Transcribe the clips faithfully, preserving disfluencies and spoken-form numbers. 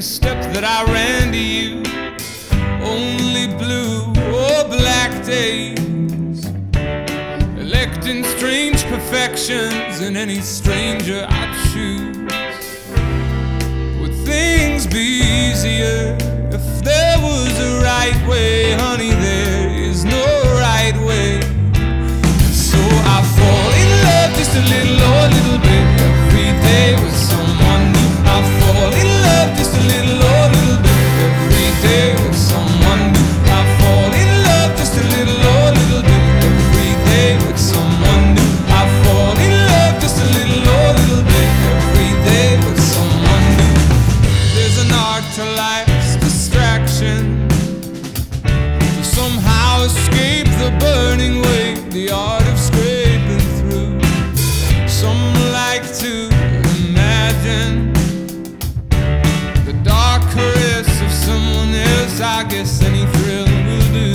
every step that I ran to you. Only blue or black days, electing strange perfections in any stranger I'd choose. Would things be easier if there was a right way? Honey, there is no right way. So I fall in love just a little or a little bit every day with someone new. I fall in love just a little or a little bit every day with someone new. I fall in love just a little or a little bit every day with someone new. I fall in love just a little or a little bit every day with someone new. There's an art to life's distraction, to somehow escape the burning weight, the art of scraping through. Some like to imagine the dark caress of someone else. I guess any thrill will do.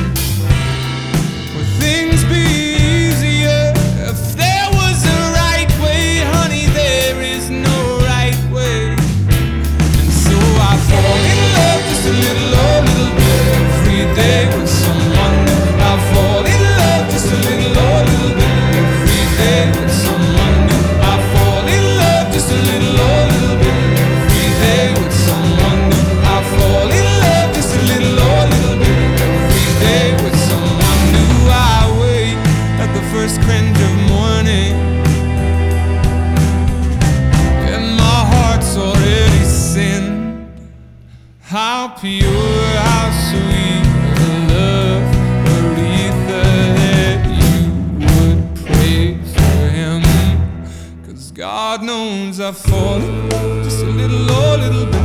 Would things be easier if there was a right way? Honey, there is no right way. And so I fall in love just a little or a little bit every day with someone new. I fall in love just a little or a little bit every day with someone new. I fall in love just a little or a little bit every day with someone new. I fall in love just a little or a little bit every day with someone new. I wait at the first cringe of morning, and my heart's already sinned. How pure, how sweet the love, Aretha, that you would pray for him. 'Cause God knows I fall in love just a little or a little bit